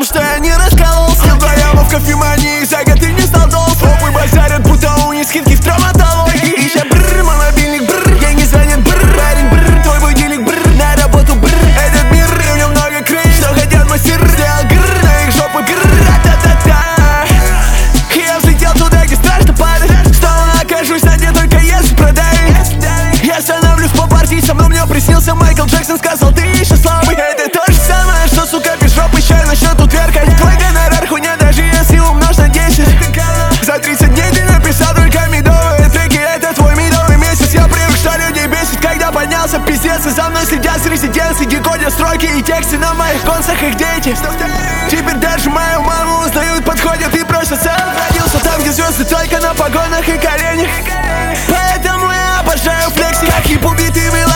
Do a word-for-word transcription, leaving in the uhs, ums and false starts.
том, что я не раскололся. Вдвоем в кофемании за год ты не стал долг. Попы базарят, будто у них скидки в травматологии. Еще бррр, мой мобильник бррр, деньги звонят бррр. Парень бррр, твой будильник бррр, на работу бррр. Этот мир, и в нем много крыс, что хотят мой сыр. Сделал гррр, на их жопы гррр, та-та-та. Я взлетел туда, где страшно падать. Снова окажусь на дне, только если продавить. Я становлюсь по партии, со мной мне приснился Майкл Джексон. Сказал, ты еще слабый. Это то же самое, что, сука, без жопы чай начнет утверкать. Твой гонорар хуйня, даже если умножь на десять. За тридцать дней ты написал только медовые треки. Это твой медовый месяц. Я привык, что людей бесит, когда поднялся пиздец. И за мной следят с резиденции, декодят строки и тексты на моих концах их дети. Теперь даже мою маму узнают, подходят и просят. Сам родился там, где звезды только на погонах и коленях. Поэтому я обожаю флекси, как и убитый